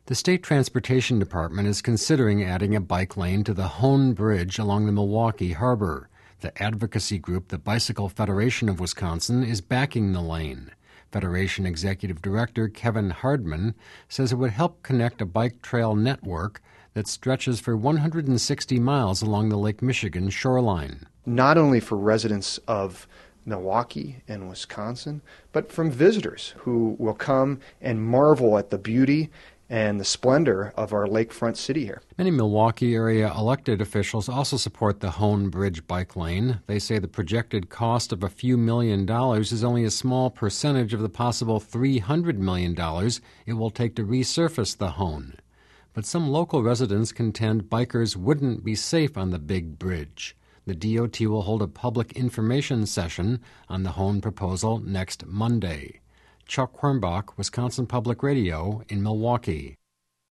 The State Transportation Department is considering adding a bike lane to the Hone Bridge along the Milwaukee Harbor. The advocacy group, the Bicycle Federation of Wisconsin, is backing the lane. Federation Executive Director Kevin Hardman says it would help connect a bike trail network that stretches for 160 miles along the Lake Michigan shoreline. Not only for residents of Milwaukee and Wisconsin, but from visitors who will come and marvel at the beauty and the splendor of our lakefront city here. Many Milwaukee area elected officials also support the Hone Bridge bike lane. They say the projected cost of a few $1 million is only a small percentage of the possible $300 million it will take to resurface the Hone. But some local residents contend bikers wouldn't be safe on the big bridge. The DOT will hold a public information session on the Hone proposal next Monday. Chuck Hornbach, Wisconsin Public Radio in Milwaukee.